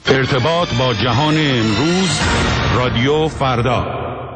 ارتباط با جهان امروز، رادیو فردا.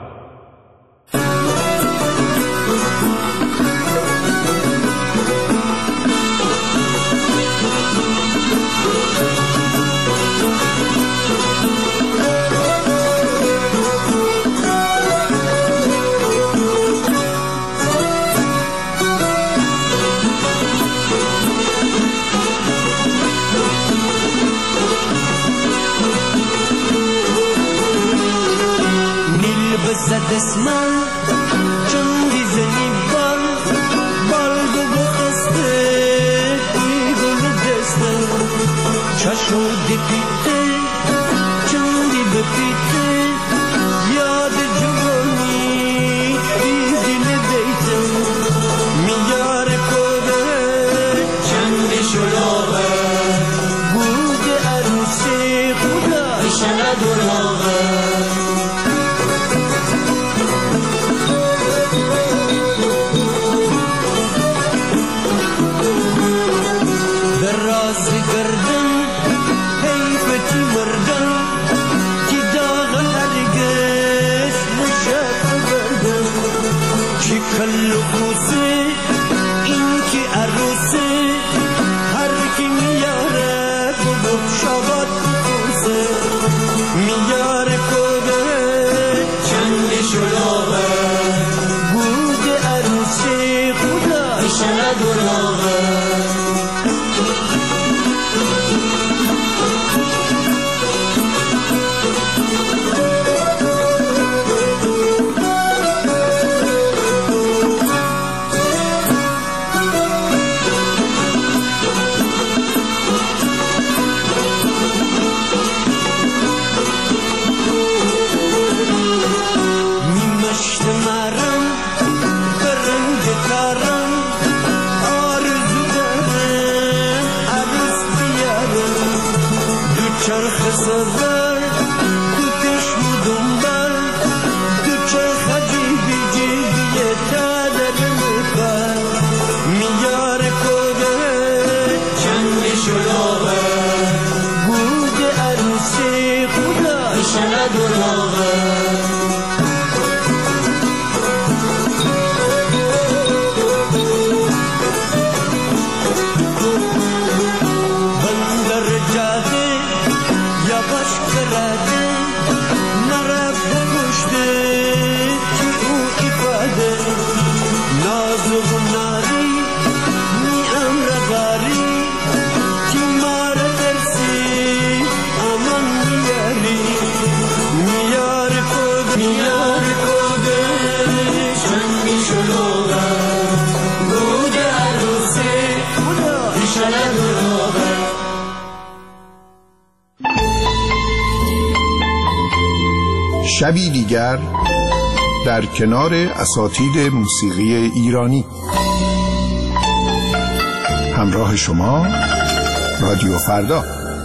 دستمال چون دیزنی بال گو بخسته ای گل دسته چشو دی پیته چون دی بپیته یاد جوانی ای دل دیته میار کده چندی شلوغه بود عروسی خدا ایشالا دروغه شبی دیگر در کنار اساتید موسیقی ایرانی. همراه شما رادیو فردا.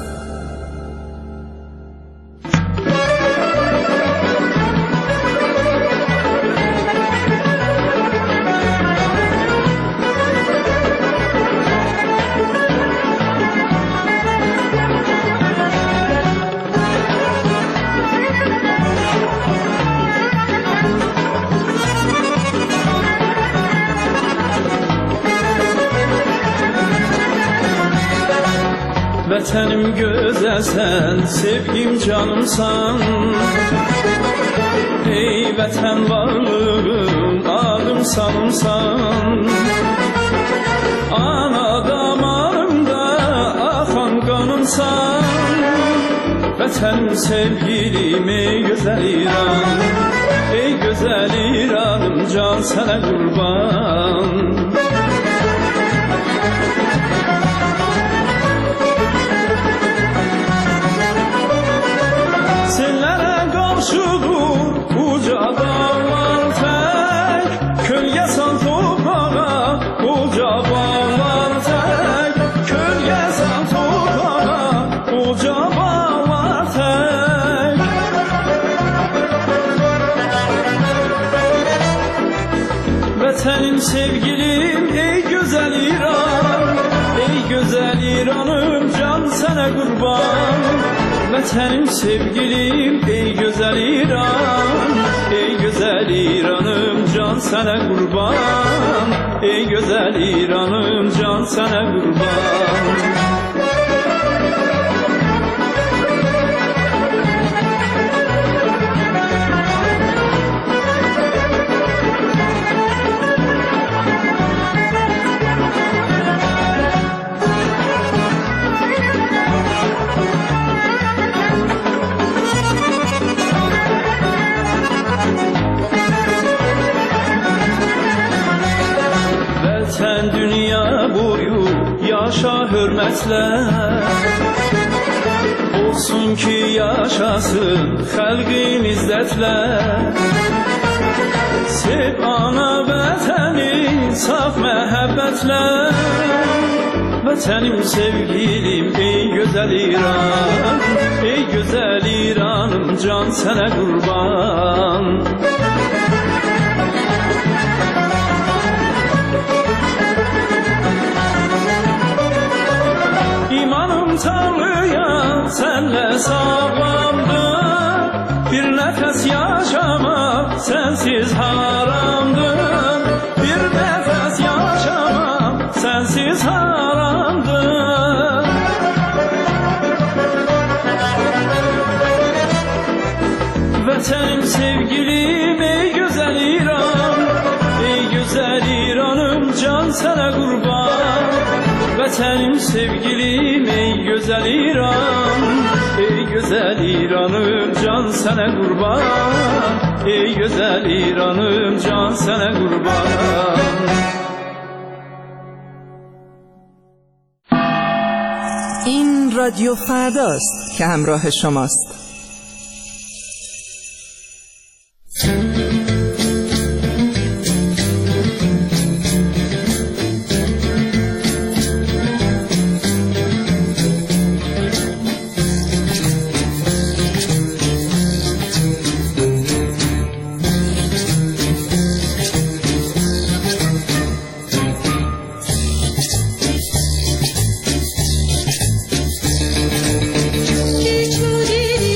Vətənim gözəlsən, sevgim canımsan. Ey vətən varlığım, ağım sanımsan. Ana damarımda axan qanımsan. Vətənim sevgilim, ey gözəl İran. Ey gözəl İranım, can sənə qurban. Uca dağlar tek, kölge san toprağa. Uca bağlar tek, kölge san toprağa. Uca bağlar tek. Vətənim sevgilim, ey gözəl İran. Ey gözəl İranım, can sənə qurban. Vətənim sevgilim ey gözəl İran, ey gözəl İranım can sənə qurban, ey gözəl İranım can sənə qurban. Vətən dünya boyu yaşa hörmətlə, olsun ki yaşasın xalqim izzətlə. Sev ana vətəni saf məhəbbətlə, vətənim sevgilim ey gözəl İran, ey gözəl İranım can sənə qurban. İmanım Tanrıya senle sağlamdır, bir nefes yaşamak sensiz haramdır, bir nefes yaşamak sensiz haramdır. Vətənim sevgilim ey gözəl İran, ey gözəl İranım can sənə qurban. Vətənim sevgilim ey gözəl İran, ey gözəl İranım can sənə qurban, ey gözəl İranım can sənə qurban. این رادیو فرداست که همراه شماست. Did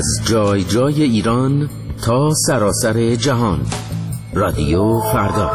از جای جای ایران تا سراسر جهان. رادیو فردا.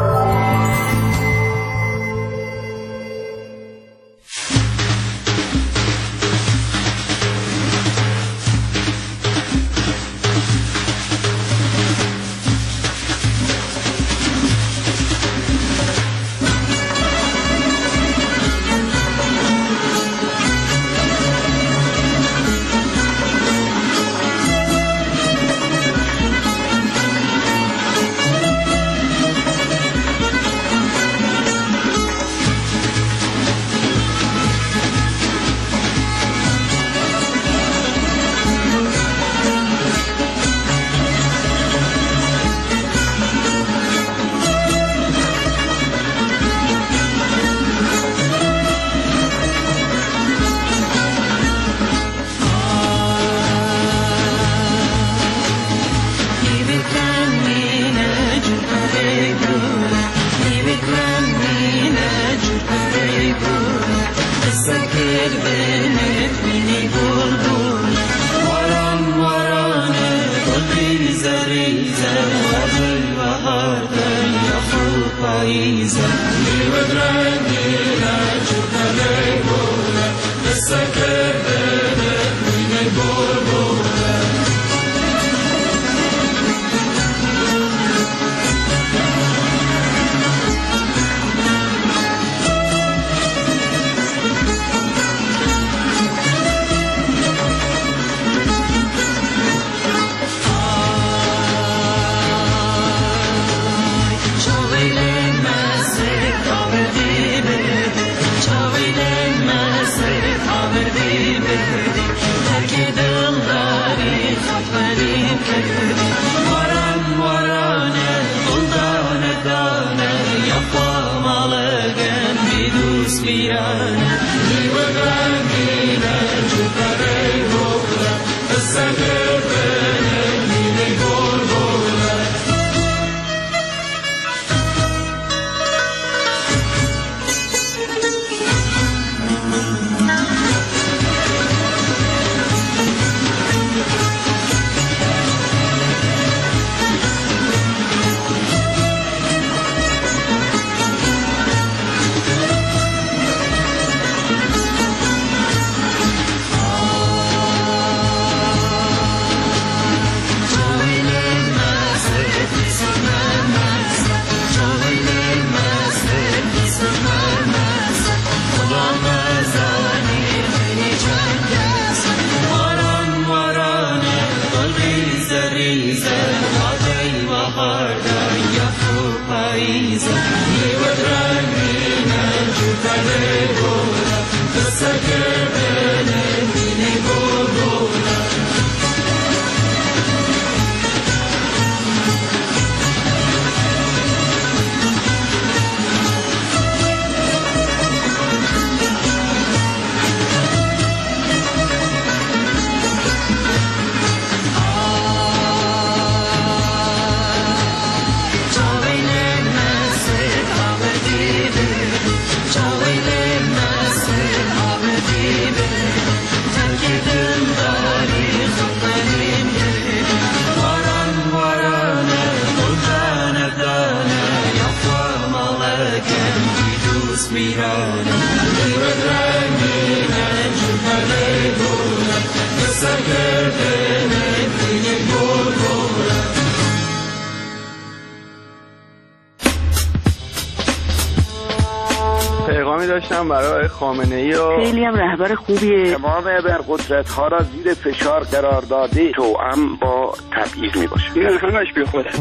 پیغامی داشتم برای خامنه‌ای و خیلی هم رهبر خوبیه. تمام ابرقدرت‌ها را زیر فشار قرار داده توأم با تبعیض میباشه. این همش بی خوده.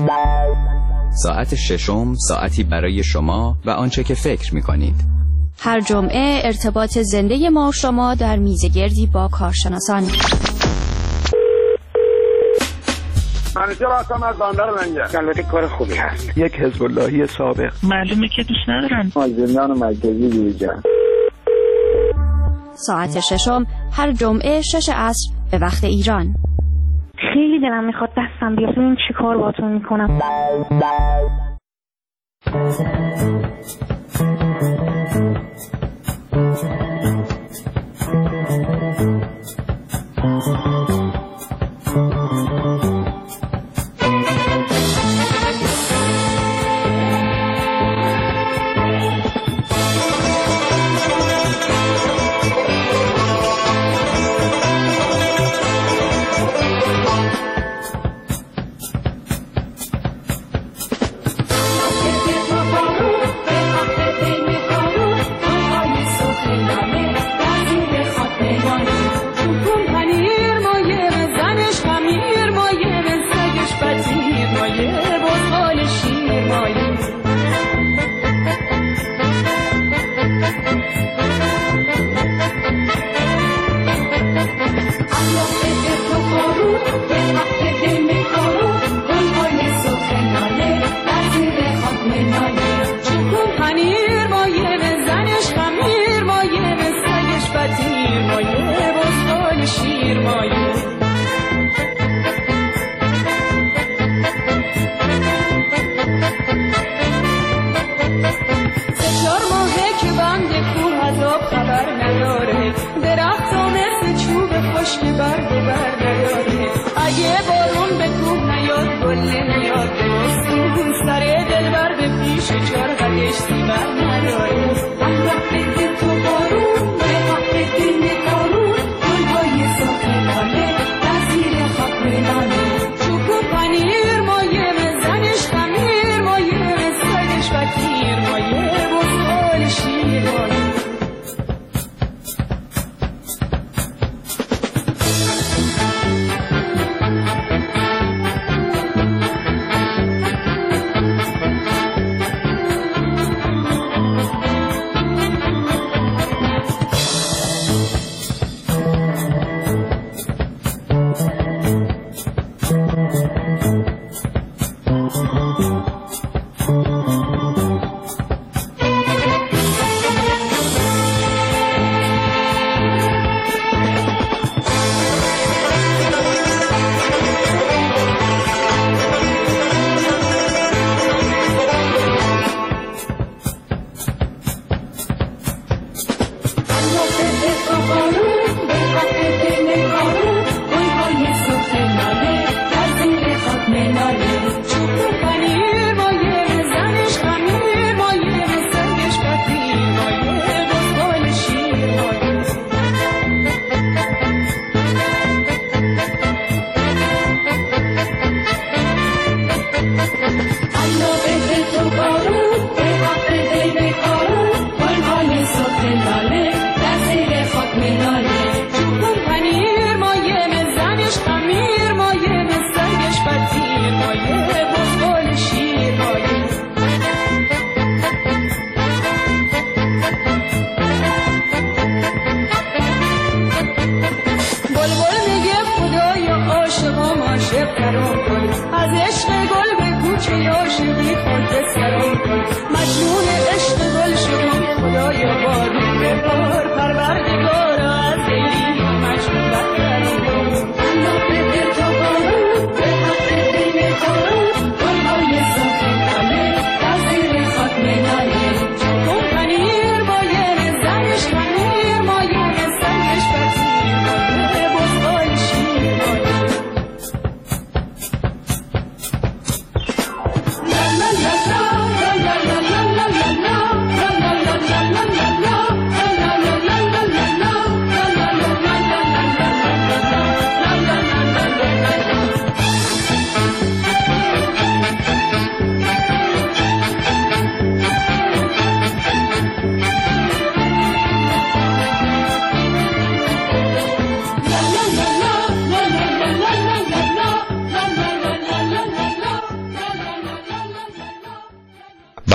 ساعت ششم ساعتی برای شما و آنچه که فکر می‌کنید. هر جمعه ارتباط زنده ما و شما در میزگردی با کارشناسان. منیجر هستم از بندر لنگر. البته کار خوبی هست. یک حزب اللهی سابق. معلومه که دوست ندارن. مازندران مرکزی دیجا. ساعت ششم هر جمعه 6 عصر به وقت ایران. خیلی دلم میخواد دستم بیاد ببینم چی کار باهاتون میکنم.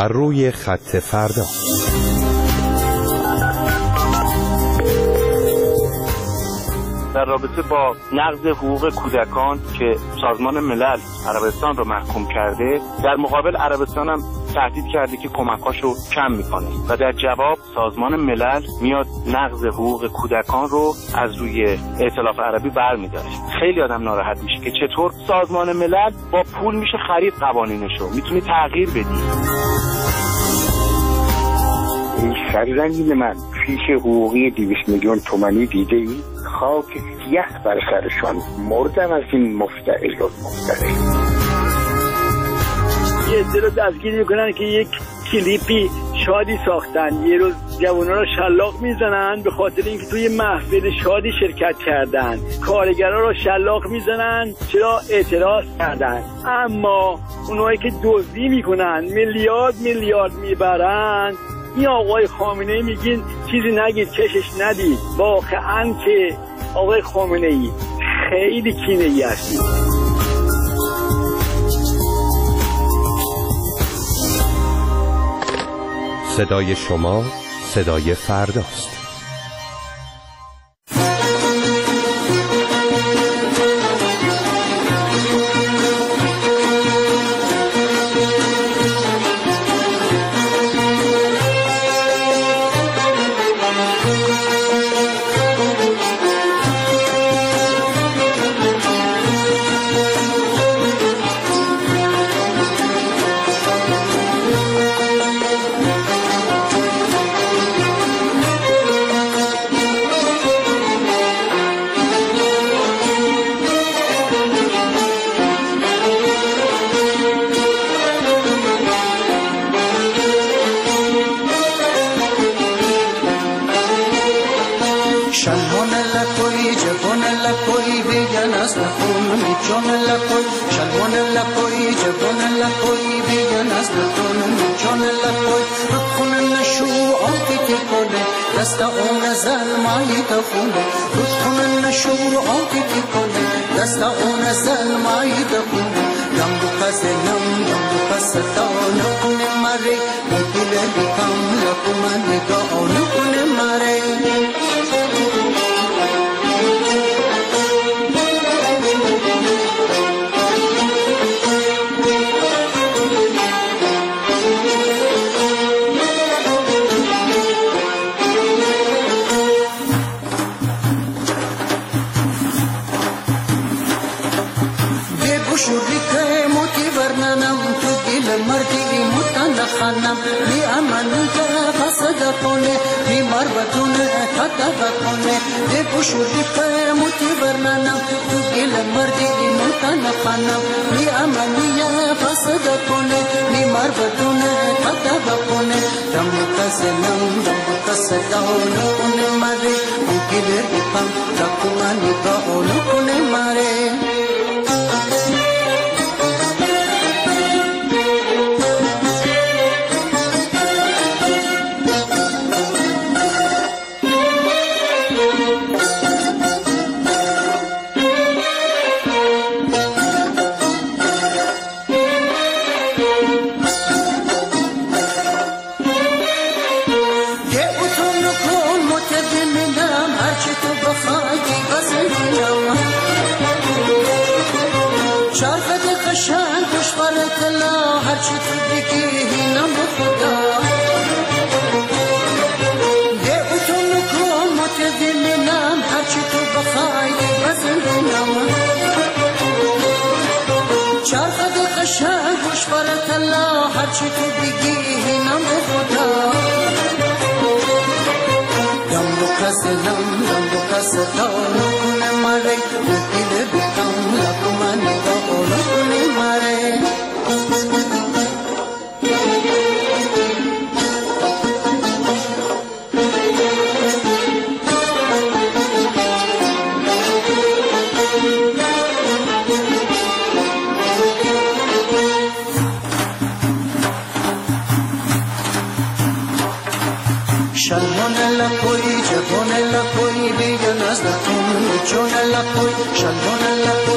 بر روی خط فردا. در رابطه با نقض حقوق کودکان که سازمان ملل عربستان رو محکوم کرده، در مقابل عربستان هم تهدید کرده که کمکاشو کم میکنه و در جواب سازمان ملل میاد نقض حقوق کودکان رو از روی ائتلاف عربی برمی‌داره. خیلی آدم ناراحت میشه که چطور سازمان ملل با پول میشه خرید قوانینشو، میتونی تغییر بدی. این سرزمین من فیش حقوقی 200 میلیون تومانی دیده ای؟ خاک سیاه بر سرشان، مردم از این مفتعل و مفتعل. یه عده رو دستگیر میکنن که یک کلیپی شادی ساختن، یه روز جوانان رو شلاق میزنن به خاطر اینکه توی محفل شادی شرکت کردن، کارگران رو شلاق میزنن چرا اعتراض کردن. اما اونایی که دزدی میکنن میلیارد میبرن، این آقای خامنه‌ای میگین چیزی نگید چشش ندید. واقعا که آقای خامنه‌ای خیلی کینه‌ای هستی. صدای شما صدای فرداست.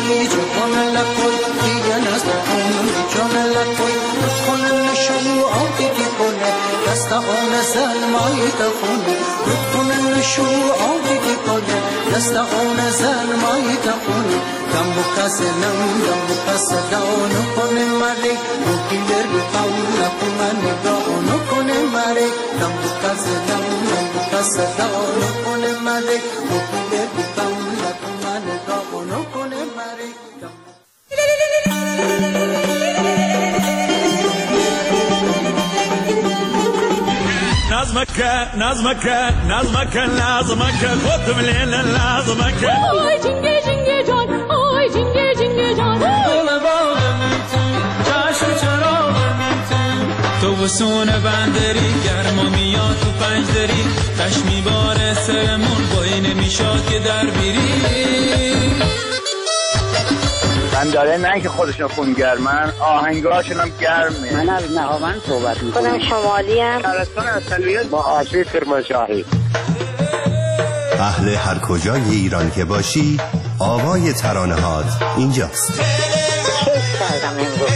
Shall که کنه دست اون سلمایی تخونه رودخونه نشوعاتی که کنه دست اون سلمایی تخونه دم بکس نم دم بکس دانو کنه مره مکیلر بقول لکومن نگاهونو کنه مره دم بکس نم دم بکس دانو کنه مره مکیلر بقول لکومن نگاهونو کنه مره نظمك نظمك نظمك نظمك خد من هنا نظمك آی جنگه جنگه جان آی جنگه جنگه جان دل باغم تو چشم چراغم تو وسون بندری گرما میاد تو پنجدری تش میباره سرمون بایی نمیشاد که در بیری بنداره نه که خودشون خونگرمن آهنگاشون هم گرمه. من از نهاوند صحبت میکنم. خودم شمالی ام. شهرستان اصلیت با آشوی کرمانشاهی. اهل هر کجای ایران که باشی آوای ترانه‌هات اینجاست. کیف کردم امروز.